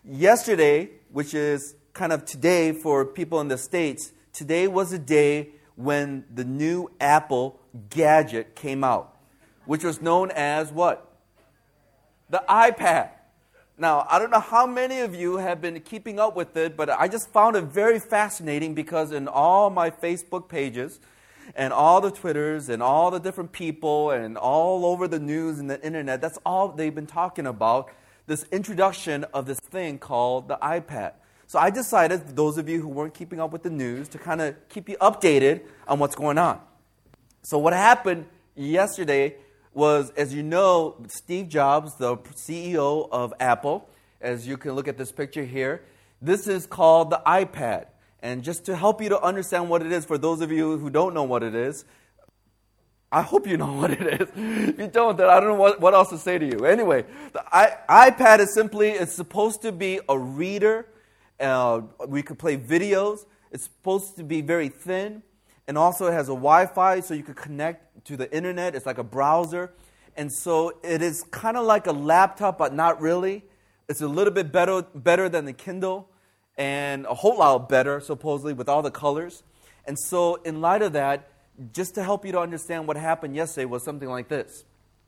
Yesterday, which is kind of today for people in the States, today was a day when the new Apple gadget came out, which was known as what? The iPad. Now, I don't know how many of you have been keeping up with it, but I just found it very fascinating because in all my Facebook pages and all the Twitters and all the different people and all over the news and the internet, that's all they've been talking about, this introduction of this thing called the iPad. So I decided, those of you who weren't keeping up with the news, to kind of keep you updated on what's going on. So what happened yesterday was, as you know, Steve Jobs, the CEO of Apple, as you can look at this picture here, this is called the iPad. And just to help you to understand what it is, for those of you who don't know what it is, I hope you know what it is. If you don't, then I don't know what else to say to you. Anyway, the iPad is simply, it's supposed to be a reader. We could play videos. It's supposed to be very thin. And also it has a Wi-Fi so you can connect to the internet. It's like a browser. And so it is kind of like a laptop, but not really. It's a little bit better than the Kindle, and a whole lot better, supposedly, with all the colors. And so in light of that, just to help you to understand what happened yesterday was something like this.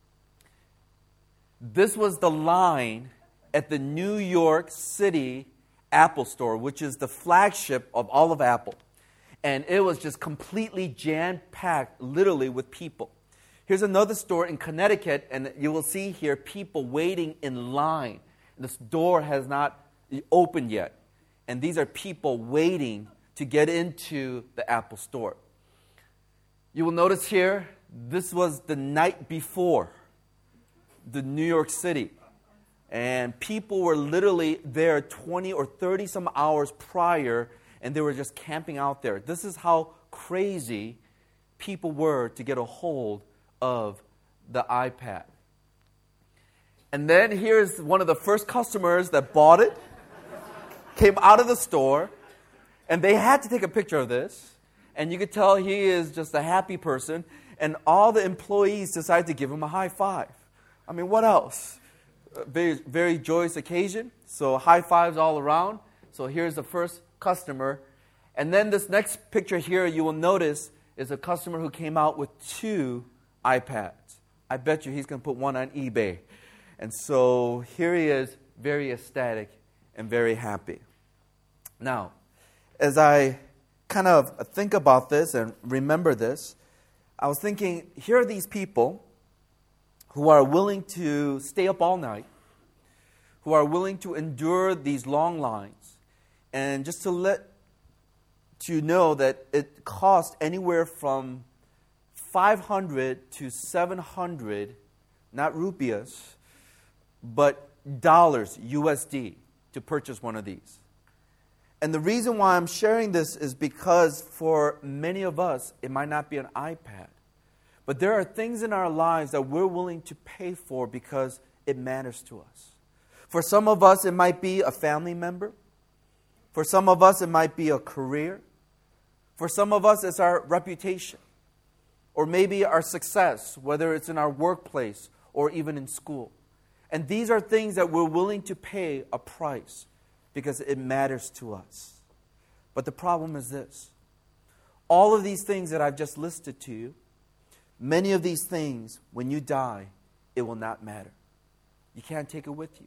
This was the line at the New York City Apple Store, which is the flagship of all of Apple. And it was just completely jam-packed, literally, with people. Here's another store in Connecticut, and you will see here people waiting in line. This door has not opened yet. And these are people waiting to get into the Apple Store. You will notice here, this was the night before the New York City. And people were literally there 20 or 30 some hours prior, and they were just camping out there. This is how crazy people were to get a hold of the iPad. And then here's one of the first customers that bought it, came out of the store, and they had to take a picture of this. And you could tell he is just a happy person, and all the employees decided to give him a high five. I mean, what else? Very, very joyous occasion, so high fives all around. So here's the first customer. And then this next picture here, you will notice, is a customer who came out with 2 iPads. I bet you he's going to put one on eBay. And so here he is, very ecstatic and very happy. Now, as I kind of think about this and remember this, I was thinking, here are these people who are willing to stay up all night, who are willing to endure these long lines. And just to let you know that it cost anywhere from 500 to 700, not rupees, but dollars, USD, to purchase one of these. And the reason why I'm sharing this is because for many of us, it might not be an iPad. But there are things in our lives that we're willing to pay for because it matters to us. For some of us, it might be a family member. For some of us, it might be a career. For some of us, it's our reputation. Or maybe our success, whether it's in our workplace or even in school. And these are things that we're willing to pay a price because it matters to us. But the problem is this. All of these things that I've just listed to you, many of these things, when you die, it will not matter. You can't take it with you.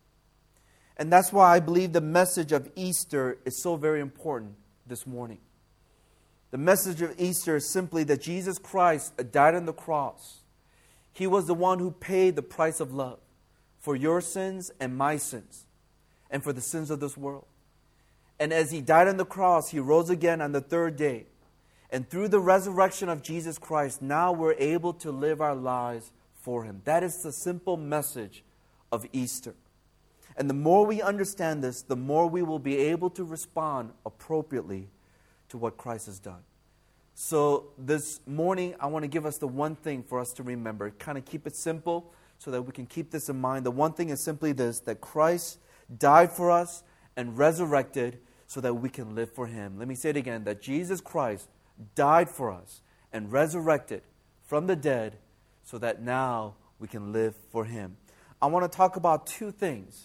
And that's why I believe the message of Easter is so very important this morning. The message of Easter is simply that Jesus Christ died on the cross. He was the one who paid the price of love for your sins and my sins and for the sins of this world. And as He died on the cross, He rose again on the 3rd day. And through the resurrection of Jesus Christ, now we're able to live our lives for Him. That is the simple message of Easter. And the more we understand this, the more we will be able to respond appropriately to what Christ has done. So this morning, I want to give us the one thing for us to remember. Kind of keep it simple so that we can keep this in mind. The one thing is simply this, that Christ died for us and resurrected so that we can live for Him. Let me say it again, that Jesus Christ died for us and resurrected from the dead so that now we can live for Him. I want to talk about 2 things.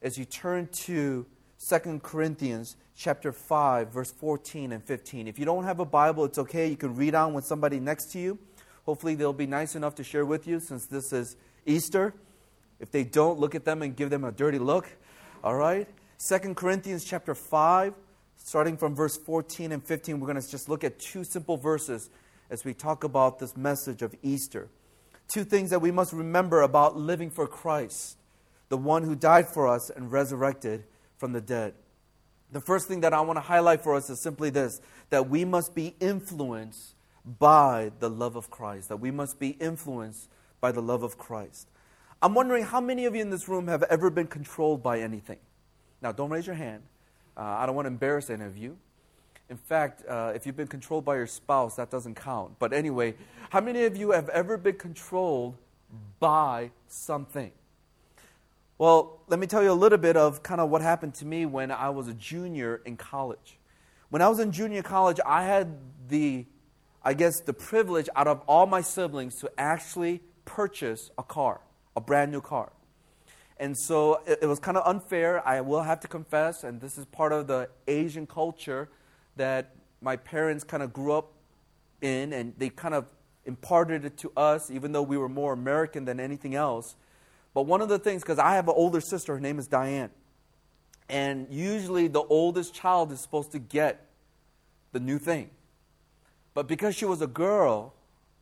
as you turn to 2 Corinthians chapter 5, verse 14 and 15. If you don't have a Bible, it's okay. You can read on with somebody next to you. Hopefully they'll be nice enough to share with you since this is Easter. If they don't, look at them and give them a dirty look. All right? 2 Corinthians chapter 5, starting from verse 14 and 15, we're going to just look at two simple verses as we talk about this message of Easter. Two things that we must remember about living for Christ, the one who died for us and resurrected from the dead. The first thing that I want to highlight for us is simply this, that we must be influenced by the love of Christ, that we must be influenced by the love of Christ. I'm wondering how many of you in this room have ever been controlled by anything? Now, don't raise your hand. I don't want to embarrass any of you. In fact, if you've been controlled by your spouse, that doesn't count. But anyway, how many of you have ever been controlled by something? Well, let me tell you a little bit of kind of what happened to me when I was a junior in college. When I was in junior college, I had the privilege out of all my siblings to actually purchase a car, a brand new car. And so it was kind of unfair, I will have to confess, and this is part of the Asian culture that my parents kind of grew up in, and they kind of imparted it to us, even though we were more American than anything else. But one of the things, because I have an older sister, her name is Diane, and usually the oldest child is supposed to get the new thing. But because she was a girl,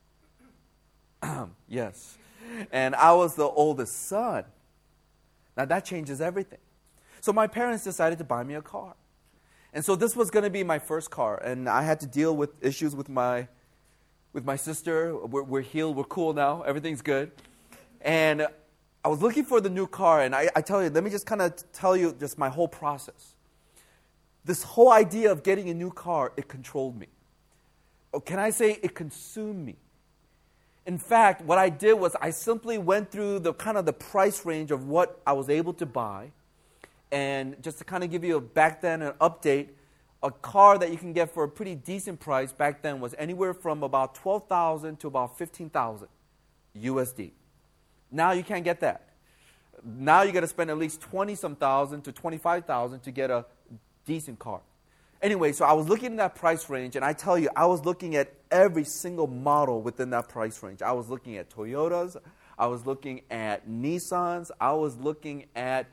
yes, and I was the oldest son, now that changes everything. So my parents decided to buy me a car. And so this was going to be my first car, and I had to deal with issues with my sister. We're healed, we're cool now, everything's good. And I was looking for the new car, and I tell you, let me just kind of tell you just my whole process. This whole idea of getting a new car, it controlled me. Or can I say it consumed me? In fact, what I did was I simply went through the kind of the price range of what I was able to buy. And just to kind of give you back then an update, a car that you can get for a pretty decent price back then was anywhere from about $12,000 to about $15,000 USD. Now you can't get that. Now you got to spend at least $20-some thousand to $25,000 to get a decent car. Anyway, so I was looking at that price range, and I tell you, I was looking at every single model within that price range. I was looking at Toyotas, I was looking at Nissans, I was looking at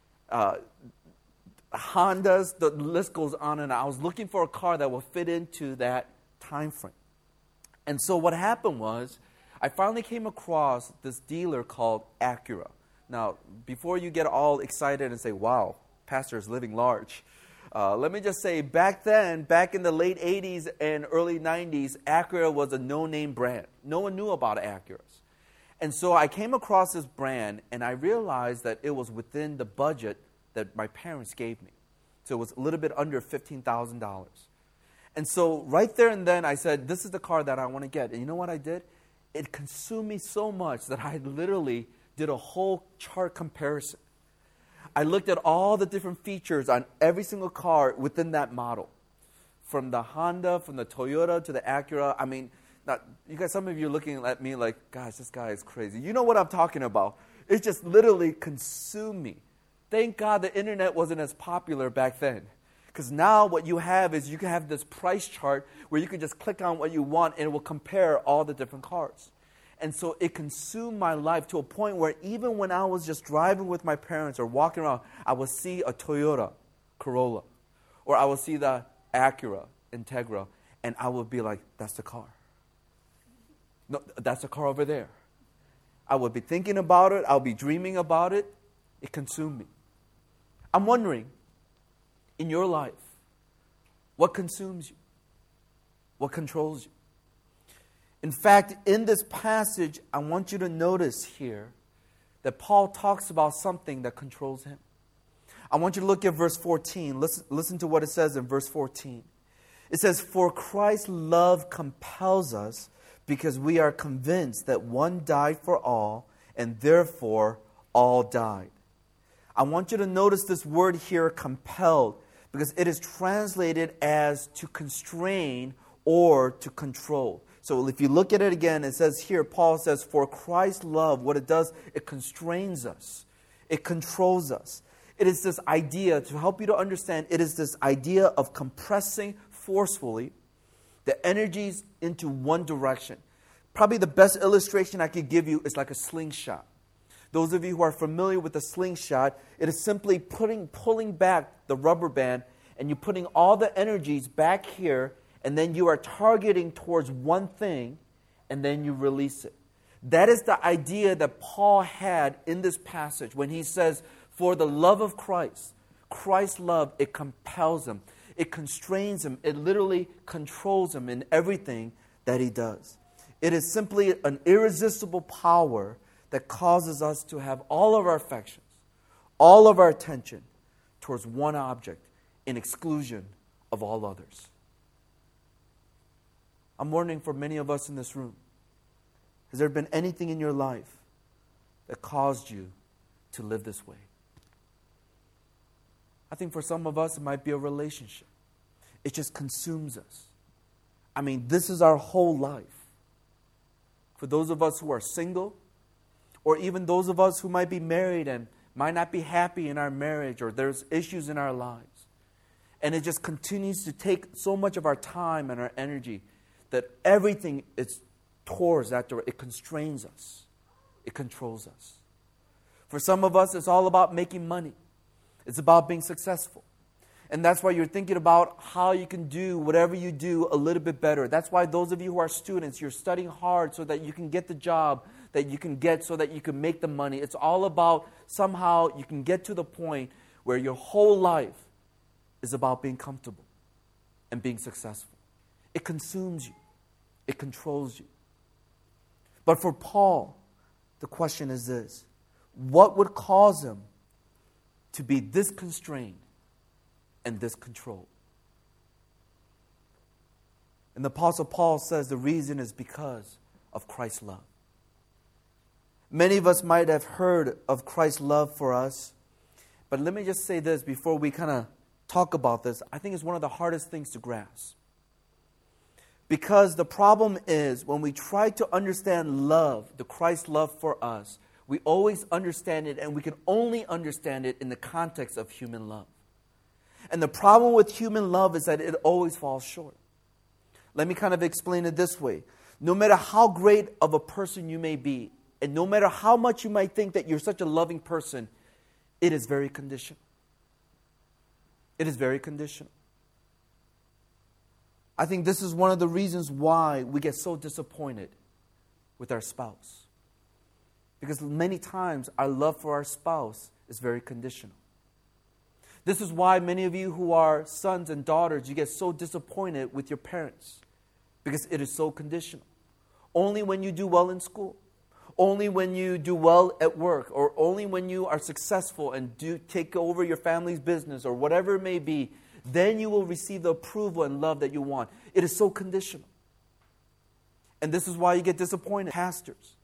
Hondas, the list goes on, and I was looking for a car that would fit into that time frame. And so what happened was, I finally came across this dealer called Acura. Now, before you get all excited and say, wow, pastor is living large, let me just say, back then, back in the late 80s and early 90s, Acura was a no-name brand. No one knew about Acuras. And so I came across this brand, and I realized that it was within the budget that my parents gave me. So it was a little bit under $15,000. And so right there and then, I said, this is the car that I want to get. And you know what I did? It consumed me so much that I literally did a whole chart comparison. I looked at all the different features on every single car within that model. From the Honda, from the Toyota to the Acura. I mean, now, you guys, some of you are looking at me like, gosh, this guy is crazy. You know what I'm talking about. It just literally consumed me. Thank God the internet wasn't as popular back then. Because now what you have is you can have this price chart where you can just click on what you want and it will compare all the different cars. And so it consumed my life to a point where even when I was just driving with my parents or walking around, I would see a Toyota Corolla or I would see the Acura Integra and I would be like, that's the car. No, that's the car over there. I would be thinking about it. I would be dreaming about it. It consumed me. I'm wondering, in your life, what consumes you? What controls you? In fact, in this passage, I want you to notice here that Paul talks about something that controls him. I want you to look at verse 14. Listen to what it says in verse 14. It says, "For Christ's love compels us because we are convinced that one died for all, and therefore all died." I want you to notice this word here, compelled, because it is translated as to constrain or to control. So if you look at it again, it says here, Paul says, for Christ's love, what it does, it constrains us. It controls us. It is this idea, to help you to understand, it is this idea of compressing forcefully the energies into one direction. Probably the best illustration I could give you is like a slingshot. Those of you who are familiar with a slingshot, it is simply pulling back the rubber band, and you're putting all the energies back here, and then you are targeting towards one thing, and then you release it. That is the idea that Paul had in this passage when he says, for the love of Christ, Christ's love, it compels him. It constrains him. It literally controls him in everything that he does. It is simply an irresistible power that causes us to have all of our affections, all of our attention towards one object in exclusion of all others. I'm wondering for many of us in this room, has there been anything in your life that caused you to live this way? I think for some of us, it might be a relationship. It just consumes us. I mean, this is our whole life. For those of us who are single, or even those of us who might be married and might not be happy in our marriage, or there's issues in our lives, and it just continues to take so much of our time and our energy that everything is towards that direction. It constrains us. It controls us. For some of us, it's all about making money. It's about being successful. And that's why you're thinking about how you can do whatever you do a little bit better. That's why those of you who are students, you're studying hard so that you can get the job that you can get so that you can make the money. It's all about somehow you can get to the point where your whole life is about being comfortable and being successful. It consumes you. It controls you. But for Paul, the question is this: what would cause him to be this constrained and this controlled? And the Apostle Paul says the reason is because of Christ's love. Many of us might have heard of Christ's love for us, but let me just say this before we kind of talk about this. I think it's one of the hardest things to grasp. Because the problem is when we try to understand love, the Christ love for us, we always understand it, and we can only understand it in the context of human love. And the problem with human love is that it always falls short. Let me kind of explain it this way. No matter how great of a person you may be, and no matter how much you might think that you're such a loving person, it is very conditional. It is very conditional. I think this is one of the reasons why we get so disappointed with our spouse. Because many times our love for our spouse is very conditional. This is why many of you who are sons and daughters, you get so disappointed with your parents. Because it is so conditional. Only when you do well in school, only when you do well at work, or only when you are successful and do take over your family's business or whatever it may be, then you will receive the approval and love that you want. It is so conditional. And this is why you get disappointed, pastors.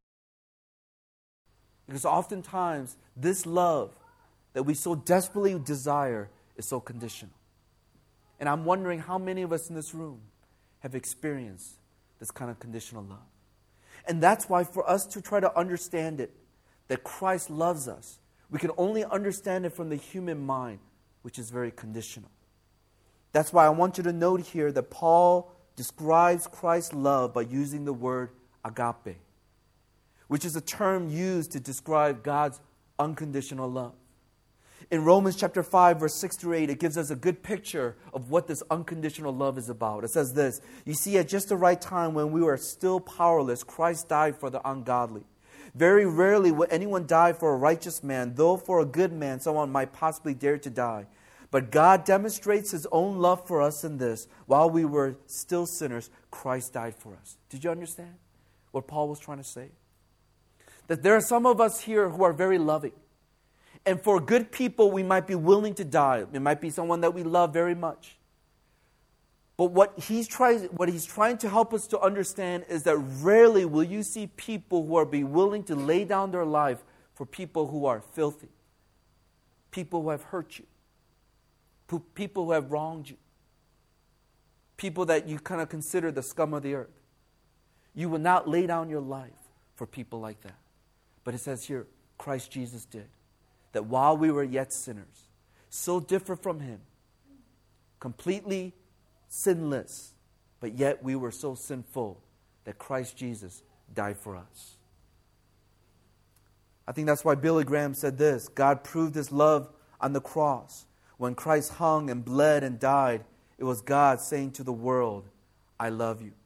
Because oftentimes, this love that we so desperately desire is so conditional. And I'm wondering how many of us in this room have experienced this kind of conditional love. And that's why for us to try to understand it, that Christ loves us, we can only understand it from the human mind, which is very conditional. That's why I want you to note here that Paul describes Christ's love by using the word agape, which is a term used to describe God's unconditional love. In Romans chapter 5, verse 6 through 8, it gives us a good picture of what this unconditional love is about. It says this: you see, at just the right time when we were still powerless, Christ died for the ungodly. Very rarely will anyone die for a righteous man, though for a good man someone might possibly dare to die. But God demonstrates His own love for us in this: while we were still sinners, Christ died for us. Did you understand what Paul was trying to say? That there are some of us here who are very loving. And for good people, we might be willing to die. It might be someone that we love very much. But what he's trying to help us to understand is that rarely will you see people who are be willing to lay down their life for people who are filthy, people who have hurt you, people who have wronged you, people that you kind of consider the scum of the earth. You will not lay down your life for people like that. But it says here, Christ Jesus did. that while we were yet sinners, so different from Him, completely sinless, but yet we were so sinful that Christ Jesus died for us. I think that's why Billy Graham said this: God proved His love on the cross. When Christ hung and bled and died, it was God saying to the world, I love you.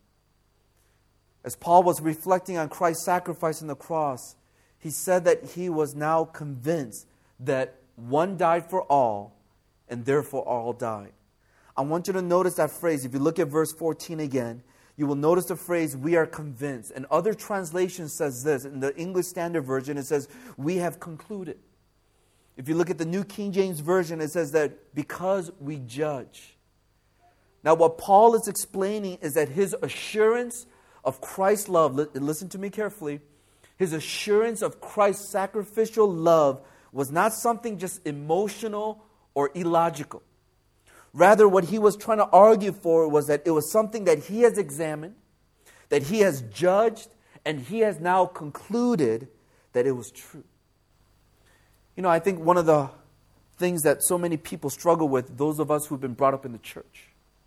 As Paul was reflecting on Christ's sacrifice on the cross, he said that he was now convinced that one died for all, and therefore all died. I want you to notice that phrase. If you look at verse 14 again, you will notice the phrase, we are convinced. And other translations says this. In the English Standard Version, it says, we have concluded. If you look at the New King James Version, it says that because we judge. Now, what Paul is explaining is that his assurance of Christ's love, listen to me carefully, his assurance of Christ's sacrificial love was not something just emotional or illogical. Rather, what he was trying to argue for was that it was something that he has examined, that he has judged, and he has now concluded that it was true. You know, I think one of the things that so many people struggle with, those of us who've been brought up in the church,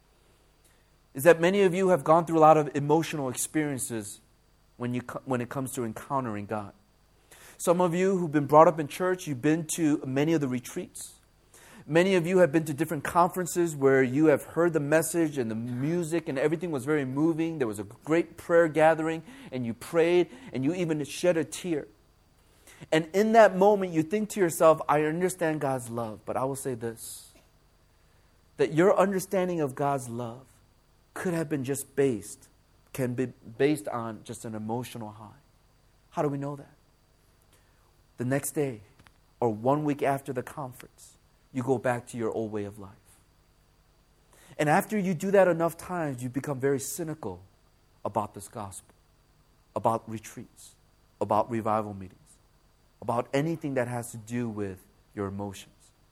is that many of you have gone through a lot of emotional experiences when it comes to encountering God. Some of you who've been brought up in church, you've been to many of the retreats. Many of you have been to different conferences where you have heard the message and the music and everything was very moving. There was a great prayer gathering and you prayed and you even shed a tear. And in that moment you think to yourself, I understand God's love, but I will say this, that your understanding of God's love could have been can be based on just an emotional high. How do we know that? The next day or 1 week after the conference, you go back to your old way of life. And after you do that enough times, you become very cynical about this gospel, about retreats, about revival meetings, about anything that has to do with your emotions.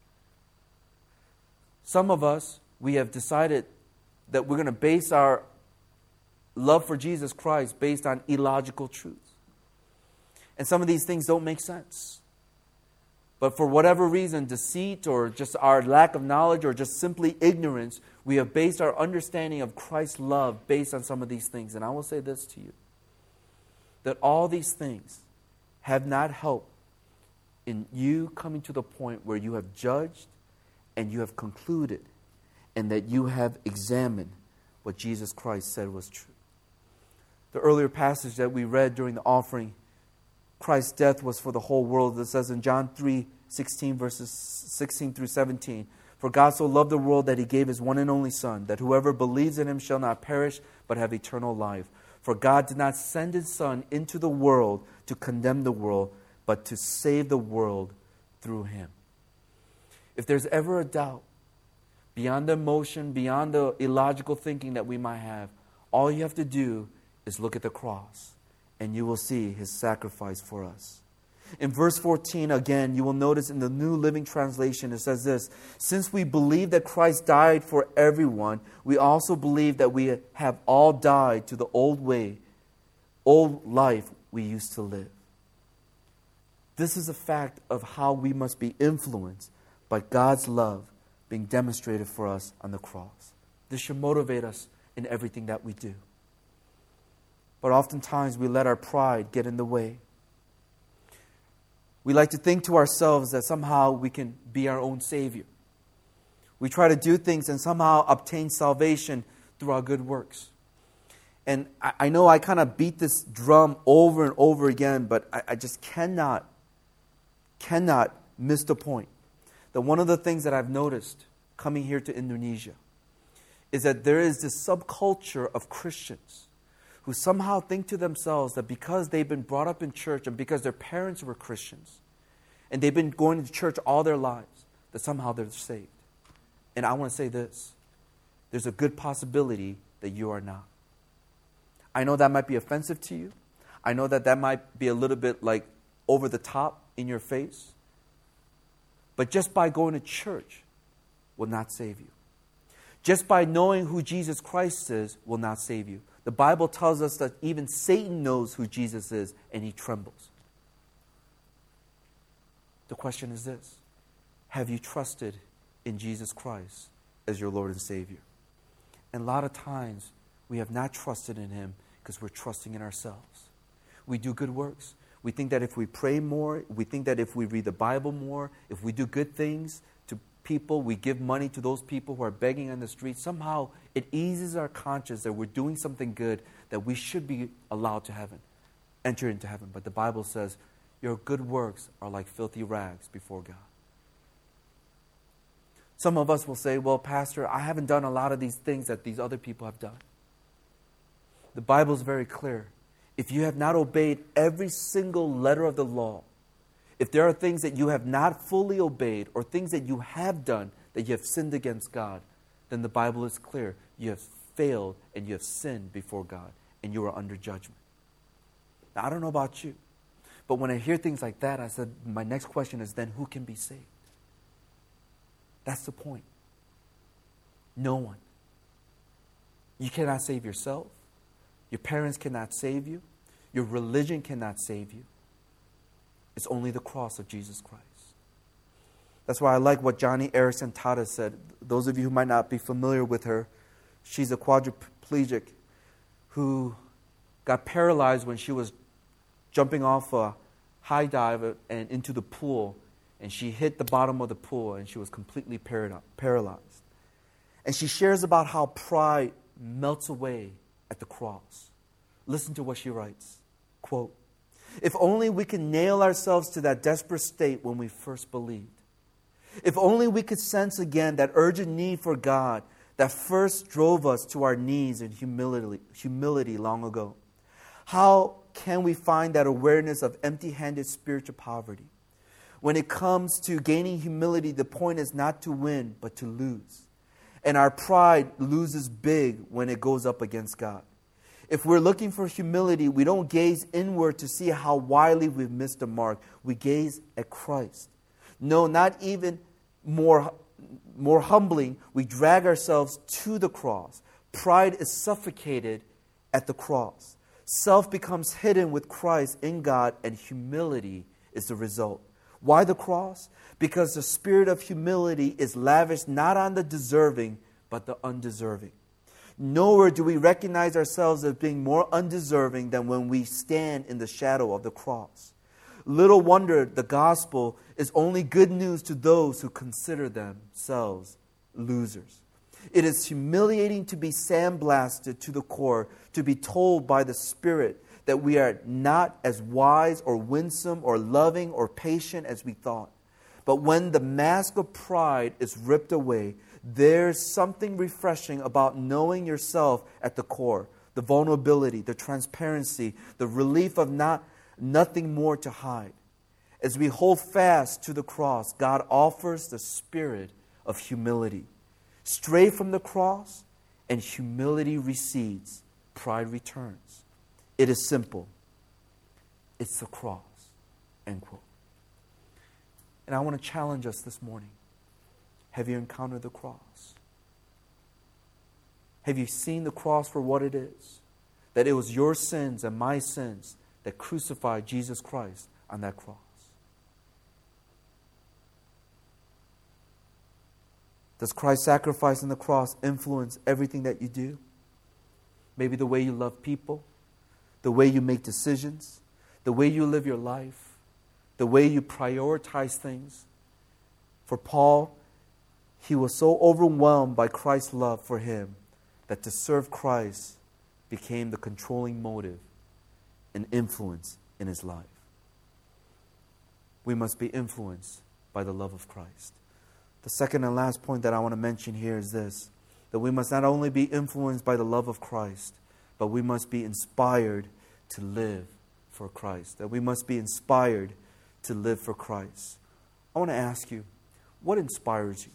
Some of us, we have decided that we're going to base our love for Jesus Christ based on illogical truths. And some of these things don't make sense. But for whatever reason, deceit or just our lack of knowledge or just simply ignorance, we have based our understanding of Christ's love based on some of these things. And I will say this to you, that all these things have not helped in you coming to the point where you have judged and you have concluded and that you have examined what Jesus Christ said was true. The earlier passage that we read during the offering, Christ's death was for the whole world. It says in John 3:16, verses 16 through 17, for God so loved the world that He gave His one and only Son, that whoever believes in Him shall not perish, but have eternal life. For God did not send His Son into the world to condemn the world, but to save the world through Him. If there's ever a doubt, beyond the emotion, beyond the illogical thinking that we might have, all you have to do is look at the cross, and you will see His sacrifice for us. In verse 14, again, you will notice in the New Living Translation, it says this, since we believe that Christ died for everyone, we also believe that we have all died to the old life we used to live. This is a fact of how we must be influenced by God's love being demonstrated for us on the cross. This should motivate us in everything that we do. But oftentimes we let our pride get in the way. We like to think to ourselves that somehow we can be our own Savior. We try to do things and somehow obtain salvation through our good works. And I know I kind of beat this drum over and over again, but I just cannot miss the point that one of the things that I've noticed coming here to Indonesia is that there is this subculture of Christians who somehow think to themselves that because they've been brought up in church and because their parents were Christians and they've been going to church all their lives, that somehow they're saved. And I want to say this, there's a good possibility that you are not. I know that might be offensive to you. I know that that might be a little bit like over the top in your face. But just by going to church will not save you. Just by knowing who Jesus Christ is will not save you. The Bible tells us that even Satan knows who Jesus is and he trembles. The question is this: have you trusted in Jesus Christ as your Lord and Savior? And a lot of times, we have not trusted in Him because we're trusting in ourselves. We do good works. We think that if we pray more, we think that if we read the Bible more, if we do good things to people, we give money to those people who are begging on the street, somehow it eases our conscience that we're doing something good, that we should be allowed to heaven, enter into heaven. But the Bible says, your good works are like filthy rags before God. Some of us will say, well, Pastor, I haven't done a lot of these things that these other people have done. The Bible is very clear. If you have not obeyed every single letter of the law, if there are things that you have not fully obeyed or things that you have done that you have sinned against God, then the Bible is clear. You have failed and you have sinned before God and you are under judgment. Now, I don't know about you, but when I hear things like that, I said, my next question is then who can be saved? That's the point. No one. You cannot save yourself. Your parents cannot save you. Your religion cannot save you. It's only the cross of Jesus Christ. That's why I like what Johnny Erickson Tada said. Those of you who might not be familiar with her, she's a quadriplegic who got paralyzed when she was jumping off a high dive and into the pool. And she hit the bottom of the pool and she was completely paralyzed. And she shares about how pride melts away at the cross. Listen to what she writes. Quote, if only we could nail ourselves to that desperate state when we first believed. If only we could sense again that urgent need for God that first drove us to our knees in humility long ago. How can we find that awareness of empty-handed spiritual poverty? When it comes to gaining humility, the point is not to win, but to lose. And our pride loses big when it goes up against God. If we're looking for humility, we don't gaze inward to see how widely we've missed the mark. We gaze at Christ. No, not even more humbling, we drag ourselves to the cross. Pride is suffocated at the cross. Self becomes hidden with Christ in God, and humility is the result. Why the cross? Because the spirit of humility is lavished not on the deserving, but the undeserving. Nowhere do we recognize ourselves as being more undeserving than when we stand in the shadow of the cross. Little wonder the gospel is only good news to those who consider themselves losers. It is humiliating to be sandblasted to the core, to be told by the Spirit that we are not as wise or winsome or loving or patient as we thought. But when the mask of pride is ripped away, there's something refreshing about knowing yourself at the core. The vulnerability, the transparency, the relief of nothing more to hide. As we hold fast to the cross, God offers the spirit of humility. Stray from the cross, and humility recedes, pride returns. It is simple. It's the cross. End quote. And I want to challenge us this morning. Have you encountered the cross? Have you seen the cross for what it is? That it was your sins and my sins that crucified Jesus Christ on that cross. Does Christ's sacrifice on the cross influence everything that you do? Maybe the way you love people, the way you make decisions, the way you live your life, the way you prioritize things. For Paul, he was so overwhelmed by Christ's love for him that to serve Christ became the controlling motive and influence in his life. We must be influenced by the love of Christ. The second and last point that I want to mention here is this, that we must not only be influenced by the love of Christ, but we must be inspired to live for Christ. That we must be inspired to live for Christ. I want to ask you, what inspires you?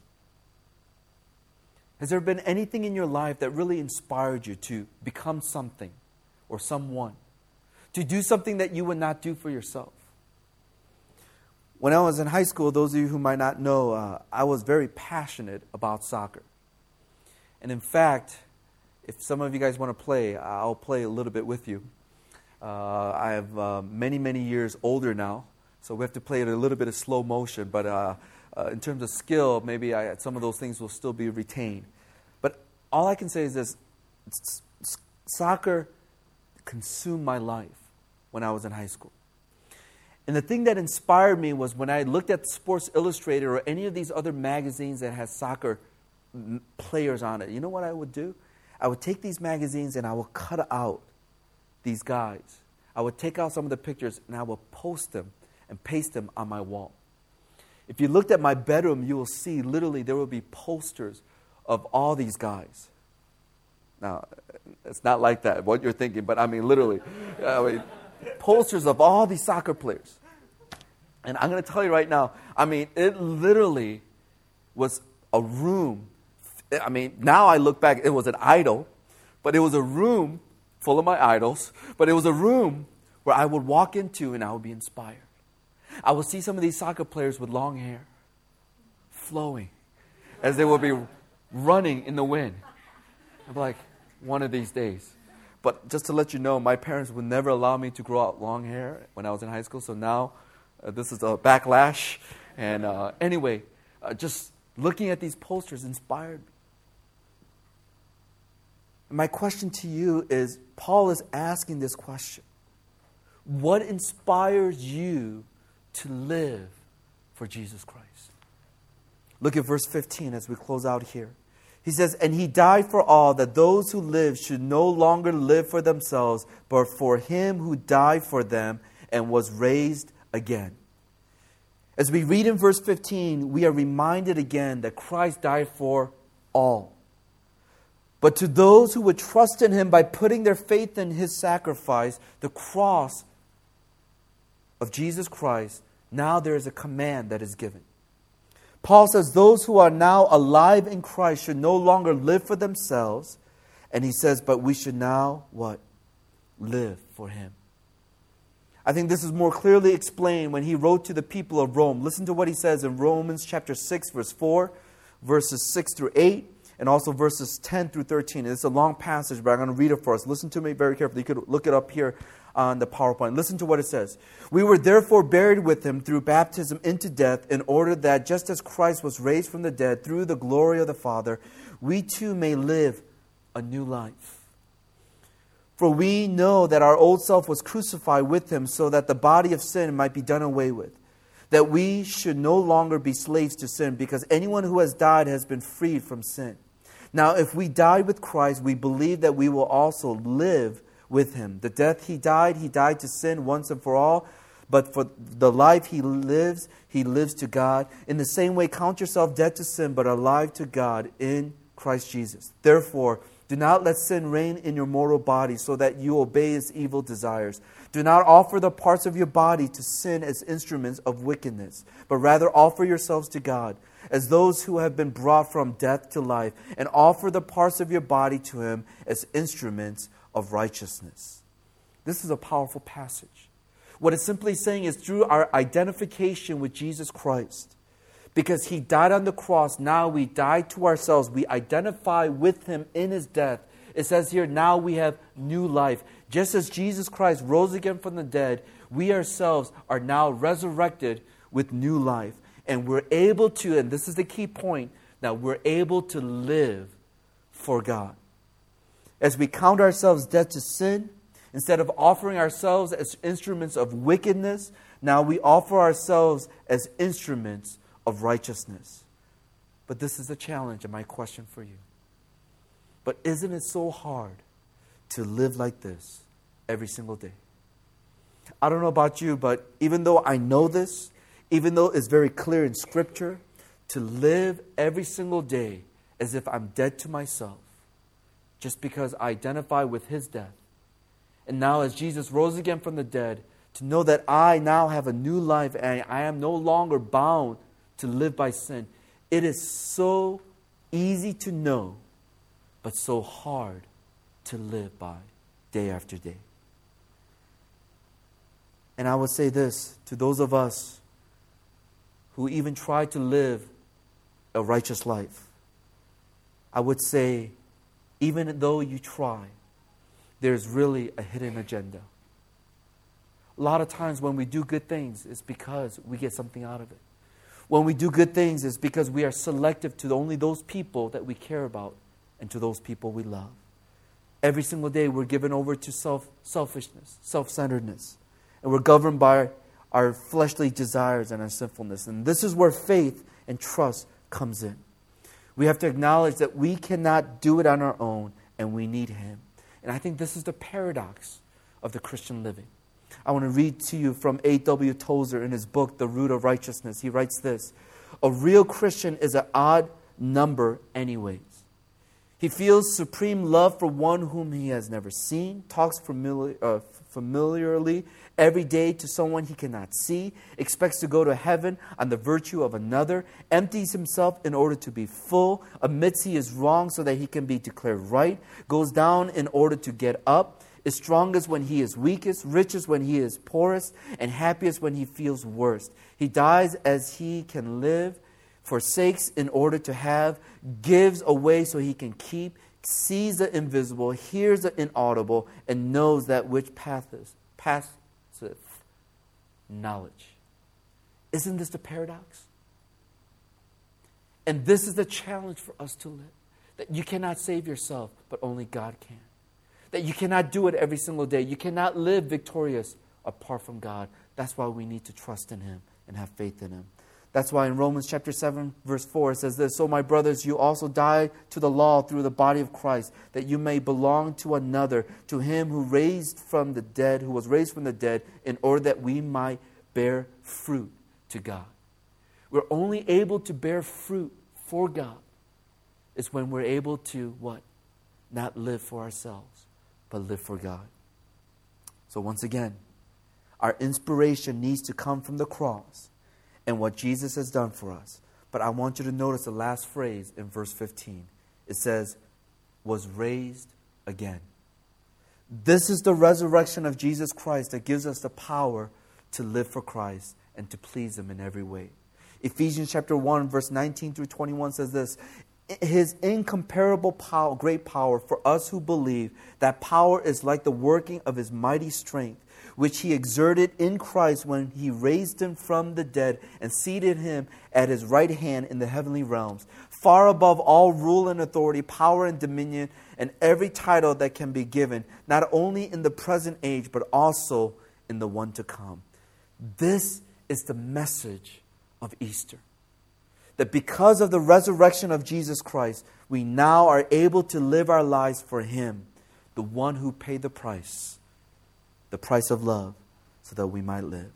Has there been anything in your life that really inspired you to become something or someone? To do something that you would not do for yourself? When I was in high school, those of you who might not know, I was very passionate about soccer. And in fact, if some of you guys want to play, I'll play a little bit with you. I have many, many years older now So we have to play it a little bit of slow motion. But in terms of skill, maybe some of those things will still be retained. But all I can say is this. Soccer consumed my life when I was in high school. And the thing that inspired me was when I looked at Sports Illustrated or any of these other magazines that had soccer players on it. You know what I would do? I would take these magazines and I would cut out these guys. I would take out some of the pictures and I would post them and paste them on my wall. If you looked at my bedroom, you will see literally there will be posters of all these guys. Now, it's not like that, what you're thinking, but I mean literally. Posters of all these soccer players. And I'm going to tell you right now, it literally was a room. Now I look back, it was an idol, but it was a room full of my idols, but it was a room where I would walk into and I would be inspired. I would see some of these soccer players with long hair, flowing, as they would be running in the wind. I'm like, one of these days. But just to let you know, my parents would never allow me to grow out long hair when I was in high school. So now this is a backlash. And anyway, just looking at these posters inspired me. My question to you is, Paul is asking this question. What inspires you to live for Jesus Christ? Look at verse 15 as we close out here. He says, and he died for all, that those who live should no longer live for themselves, but for him who died for them and was raised again. As we read in verse 15, we are reminded again that Christ died for all. But to those who would trust in him by putting their faith in his sacrifice, the cross of Jesus Christ, now there is a command that is given. Paul says those who are now alive in Christ should no longer live for themselves. And he says, but we should now, what? Live for him. I think this is more clearly explained when he wrote to the people of Rome. Listen to what he says in Romans chapter 6, verse 4, verses 6 through 8, and also verses 10 through 13. It's a long passage, but I'm going to read it for us. Listen to me very carefully. You could look it up here on the PowerPoint. Listen to what it says. We were therefore buried with him through baptism into death, in order that just as Christ was raised from the dead through the glory of the Father, we too may live a new life. For we know that our old self was crucified with him so that the body of sin might be done away with, that we should no longer be slaves to sin, because anyone who has died has been freed from sin. Now, if we died with Christ, we believe that we will also live with him. The death he died to sin once and for all. But for the life he lives to God. In the same way, count yourself dead to sin, but alive to God in Christ Jesus. Therefore, do not let sin reign in your mortal body, so that you obey its evil desires. Do not offer the parts of your body to sin as instruments of wickedness, but rather offer yourselves to God as those who have been brought from death to life, and offer the parts of your body to him as instruments of righteousness. This is a powerful passage. What it's simply saying is through our identification with Jesus Christ, because he died on the cross, now we die to ourselves. We identify with him in his death. It says here, now we have new life. Just as Jesus Christ rose again from the dead, we ourselves are now resurrected with new life. And we're able to, and this is the key point, now we're able to live for God. As we count ourselves dead to sin, instead of offering ourselves as instruments of wickedness, now we offer ourselves as instruments of righteousness. But this is a challenge and my question for you. But isn't it so hard to live like this every single day? I don't know about you, but even though I know this, even though it's very clear in Scripture, to live every single day as if I'm dead to myself, just because I identify with his death. And now as Jesus rose again from the dead, to know that I now have a new life and I am no longer bound to live by sin. It is so easy to know, but so hard to live by day after day. And I would say this to those of us who even try to live a righteous life. I would say, even though you try, there's really a hidden agenda. A lot of times when we do good things, it's because we get something out of it. When we do good things, it's because we are selective to only those people that we care about and to those people we love. Every single day we're given over to selfishness, self-centeredness. And we're governed by our fleshly desires and our sinfulness. And this is where faith and trust comes in. We have to acknowledge that we cannot do it on our own and we need Him. And I think this is the paradox of the Christian living. I want to read to you from A.W. Tozer in his book, The Root of Righteousness. He writes this: a real Christian is an odd number anyways. He feels supreme love for one whom he has never seen, talks familiarly every day to someone he cannot see, expects to go to heaven on the virtue of another, empties himself in order to be full, admits he is wrong so that he can be declared right, goes down in order to get up, is strongest when he is weakest, richest when he is poorest, and happiest when he feels worst. He dies as he can live, forsakes in order to have, gives away so he can keep, sees the invisible, hears the inaudible, and knows that which passeth knowledge. Isn't this the paradox? And this is the challenge for us to live. That you cannot save yourself, but only God can. That you cannot do it every single day. You cannot live victorious apart from God. That's why we need to trust in Him and have faith in Him. That's why in Romans chapter 7, verse 4, it says this: so my brothers, you also died to the law through the body of Christ, that you may belong to another, to Him who was raised from the dead, in order that we might bear fruit to God. We're only able to bear fruit for God is when we're able to, what? Not live for ourselves, but live for God. So once again, our inspiration needs to come from the cross and what Jesus has done for us. But I want you to notice the last phrase in verse 15. It says, was raised again. This is the resurrection of Jesus Christ that gives us the power to live for Christ and to please Him in every way. Ephesians chapter 1, verse 19 through 21 says this: His incomparable power, great power for us who believe, that power is like the working of His mighty strength, which He exerted in Christ when He raised Him from the dead and seated Him at His right hand in the heavenly realms, far above all rule and authority, power and dominion, and every title that can be given, not only in the present age, but also in the one to come. This is the message of Easter. That because of the resurrection of Jesus Christ, we now are able to live our lives for Him, the one who paid the price of love, so that we might live.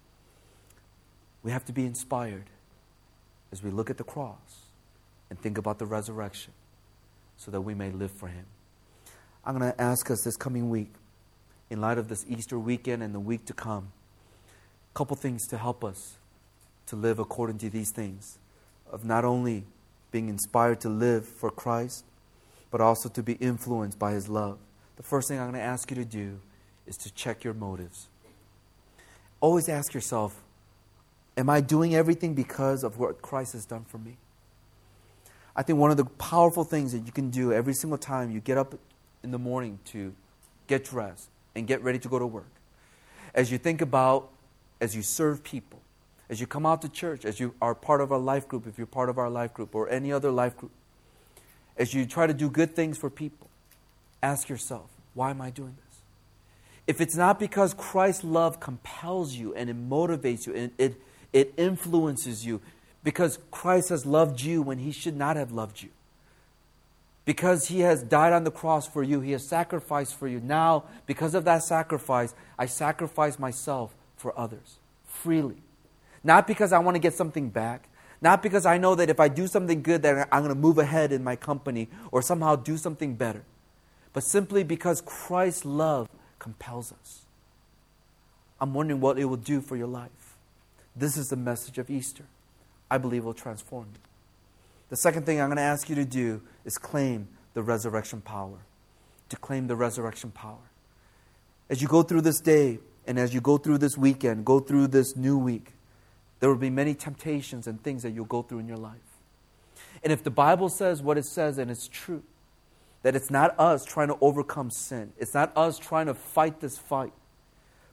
We have to be inspired as we look at the cross and think about the resurrection, so that we may live for Him. I'm going to ask us this coming week, in light of this Easter weekend and the week to come, a couple things to help us to live according to these things, of not only being inspired to live for Christ, but also to be influenced by His love. The first thing I'm going to ask you to do is to check your motives. Always ask yourself, am I doing everything because of what Christ has done for me? I think one of the powerful things that you can do every single time you get up in the morning to get dressed and get ready to go to work, as you think about, as you serve people, as you come out to church, as you are part of our life group, if you're part of our life group or any other life group, as you try to do good things for people, ask yourself, why am I doing this? If it's not because Christ's love compels you and it motivates you and it influences you, because Christ has loved you when He should not have loved you, because He has died on the cross for you, He has sacrificed for you. Now, because of that sacrifice, I sacrifice myself for others freely. Not because I want to get something back. Not because I know that if I do something good, that I'm going to move ahead in my company or somehow do something better. But simply because Christ's love compels us. I'm wondering what it will do for your life. This is the message of Easter. I believe it will transform you. The second thing I'm going to ask you to do is claim the resurrection power. To claim the resurrection power. As you go through this day and as you go through this weekend, go through this new week, there will be many temptations and things that you'll go through in your life. And if the Bible says what it says, and it's true, that it's not us trying to overcome sin. It's not us trying to fight this fight.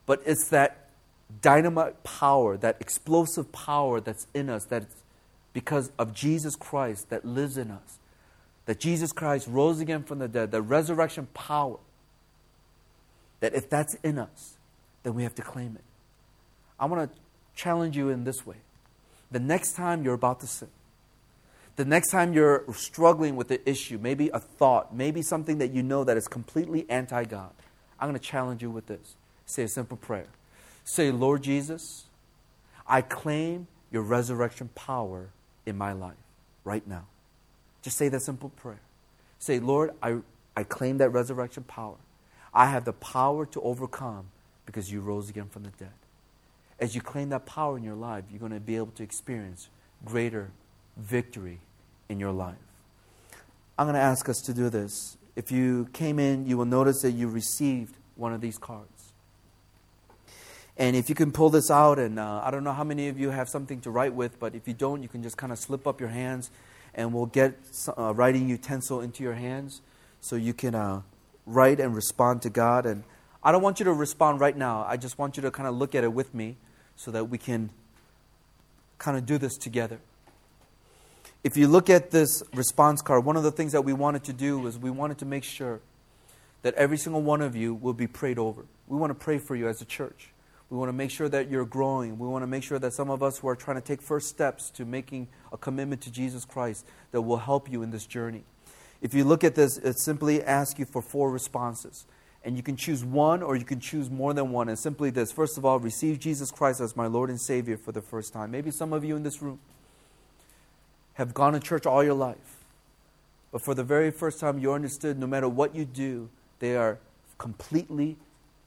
But it's that dynamite power, that explosive power that's in us, that's because of Jesus Christ that lives in us. That Jesus Christ rose again from the dead, the resurrection power. That if that's in us, then we have to claim it. I want to challenge you in this way. The next time you're about to sin, the next time you're struggling with the issue, maybe a thought, maybe something that you know that is completely anti-God, I'm going to challenge you with this. Say a simple prayer. Say, Lord Jesus, I claim your resurrection power in my life right now. Just say that simple prayer. Say, Lord, I claim that resurrection power. I have the power to overcome because you rose again from the dead. As you claim that power in your life, you're going to be able to experience greater victory in your life. I'm going to ask us to do this. If you came in, you will notice that you received one of these cards. And if you can pull this out, and I don't know how many of you have something to write with, but if you don't, you can just kind of slip up your hands, and we'll get a writing utensil into your hands so you can write and respond to God. And I don't want you to respond right now. I just want you to kind of look at it with me so that we can kind of do this together. If you look at this response card, one of the things that we wanted to do was we wanted to make sure that every single one of you will be prayed over. We want to pray for you as a church. We want to make sure that you're growing. We want to make sure that some of us who are trying to take first steps to making a commitment to Jesus Christ, that will help you in this journey. If you look at this, it simply asks you for 4 responses. And you can choose one or you can choose more than one. And simply this. First of all, receive Jesus Christ as my Lord and Savior for the first time. Maybe some of you in this room have gone to church all your life. But for the very first time, you understood no matter what you do, they are completely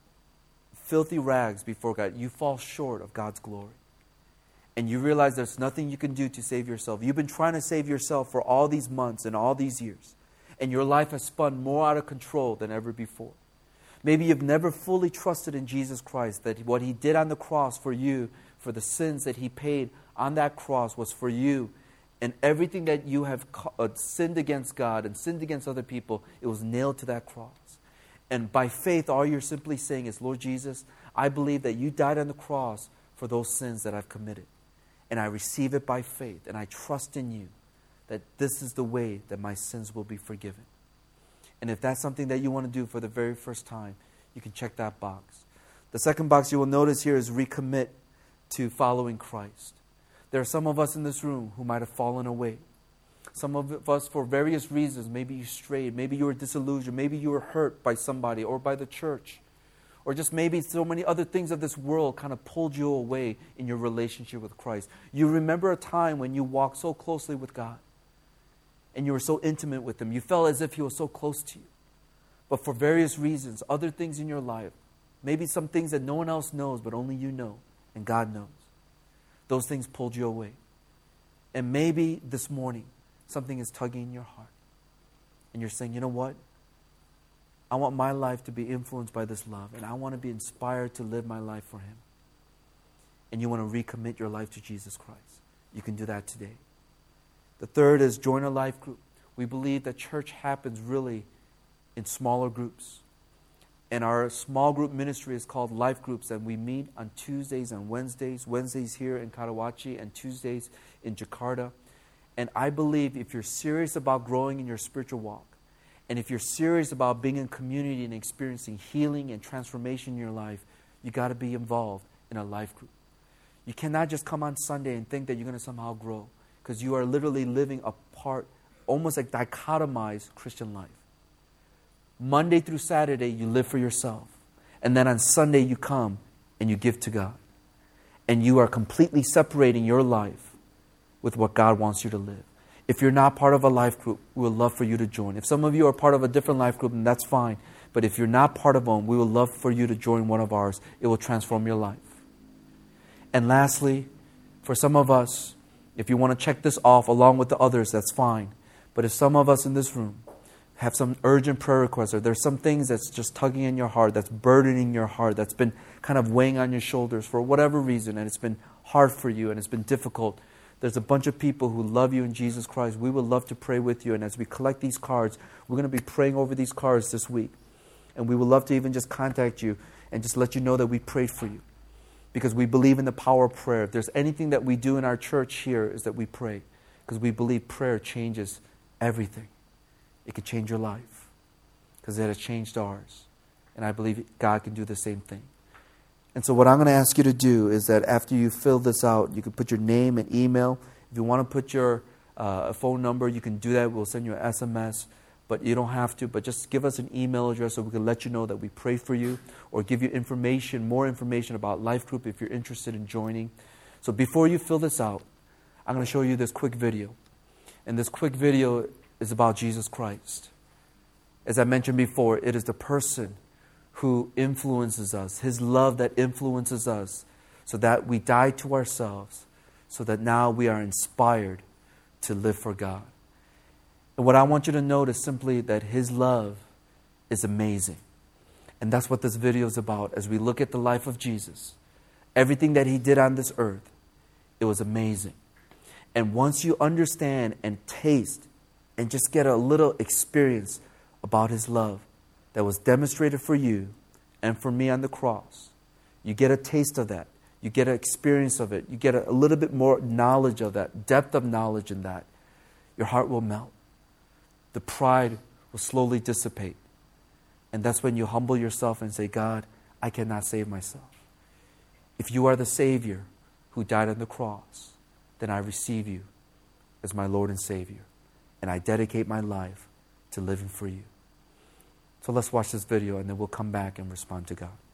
filthy rags before God. You fall short of God's glory. And you realize there's nothing you can do to save yourself. You've been trying to save yourself for all these months and all these years. And your life has spun more out of control than ever before. Maybe you've never fully trusted in Jesus Christ, that what He did on the cross for you, for the sins that He paid on that cross was for you. And everything that you have sinned against God and sinned against other people, it was nailed to that cross. And by faith, all you're simply saying is, Lord Jesus, I believe that you died on the cross for those sins that I've committed. And I receive it by faith, and I trust in you that this is the way that my sins will be forgiven. And if that's something that you want to do for the very first time, you can check that box. The second box you will notice here is recommit to following Christ. There are some of us in this room who might have fallen away. Some of us, for various reasons, maybe you strayed, maybe you were disillusioned, maybe you were hurt by somebody or by the church, or just maybe so many other things of this world kind of pulled you away in your relationship with Christ. You remember a time when you walked so closely with God and you were so intimate with Him. You felt as if He was so close to you. But for various reasons, other things in your life, maybe some things that no one else knows but only you know and God knows, those things pulled you away. And maybe this morning, something is tugging in your heart. And you're saying, you know what? I want my life to be influenced by this love. And I want to be inspired to live my life for Him. And you want to recommit your life to Jesus Christ. You can do that today. The third is join a life group. We believe that church happens really in smaller groups. And our small group ministry is called Life Groups. And we meet on Tuesdays and Wednesdays. Wednesdays here in Karawaci and Tuesdays in Jakarta. And I believe if you're serious about growing in your spiritual walk, and if you're serious about being in community and experiencing healing and transformation in your life, you got to be involved in a life group. You cannot just come on Sunday and think that you're going to somehow grow, because you are literally living a part, almost like dichotomized Christian life. Monday through Saturday, you live for yourself. And then on Sunday, you come and you give to God. And you are completely separating your life with what God wants you to live. If you're not part of a life group, we would love for you to join. If some of you are part of a different life group, then that's fine. But if you're not part of one, we would love for you to join one of ours. It will transform your life. And lastly, for some of us, if you want to check this off along with the others, that's fine. But if some of us in this room have some urgent prayer requests, or there's some things that's just tugging in your heart, that's burdening your heart, that's been kind of weighing on your shoulders for whatever reason, and it's been hard for you and it's been difficult, there's a bunch of people who love you in Jesus Christ. We would love to pray with you. And as we collect these cards, we're going to be praying over these cards this week. And we would love to even just contact you and just let you know that we prayed for you. Because we believe in the power of prayer. If there's anything that we do in our church here, is that we pray. Because we believe prayer changes everything. It can change your life. Because it has changed ours. And I believe God can do the same thing. And so what I'm going to ask you to do is that after you fill this out, you can put your name and email. If you want to put your phone number, you can do that. We'll send you an SMS. But you don't have to. But just give us an email address so we can let you know that we pray for you, or give you information, more information about Life Group if you're interested in joining. So before you fill this out, I'm going to show you this quick video. And this quick video is about Jesus Christ. As I mentioned before, it is the person who influences us, His love that influences us, so that we die to ourselves, so that now we are inspired to live for God. And what I want you to notice simply that His love is amazing. And that's what this video is about. As we look at the life of Jesus, everything that He did on this earth, it was amazing. And once you understand and taste and just get a little experience about His love that was demonstrated for you and for me on the cross, you get a taste of that. You get an experience of it. You get a little bit more knowledge of that, depth of knowledge in that. Your heart will melt. The pride will slowly dissipate. And that's when you humble yourself and say, God, I cannot save myself. If you are the Savior who died on the cross, then I receive you as my Lord and Savior. And I dedicate my life to living for you. So let's watch this video and then we'll come back and respond to God.